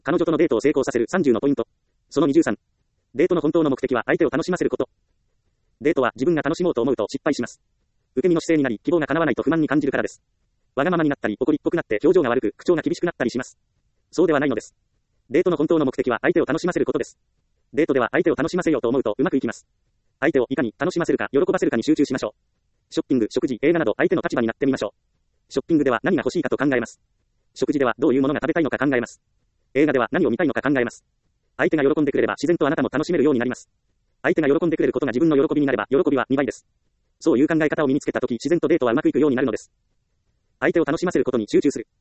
彼女とのデートを成功させる30のポイント。その23。デートの本当の目的は相手を楽しませること。デートは自分が楽しもうと思うと失敗します。受け身の姿勢になり、希望が叶わないと不満に感じるからです。わがままになったり、怒りっぽくなって表情が悪く、口調が厳しくなったりします。そうではないのです。デートの本当の目的は相手を楽しませることです。デートでは相手を楽しませようと思うとうまくいきます。相手をいかに楽しませるか、喜ばせるかに集中しましょう。ショッピング、食事、映画など相手の立場になってみましょう。ショッピングでは何が欲しいかと考えます。食事ではどういうものが食べたいのか考えます。映画では何を見たいのか考えます。相手が喜んでくれれば自然とあなたも楽しめるようになります。相手が喜んでくれることが自分の喜びになれば、喜びは2倍です。そういう考え方を身につけたとき、自然とデートはうまくいくようになるのです。相手を楽しませることに集中する。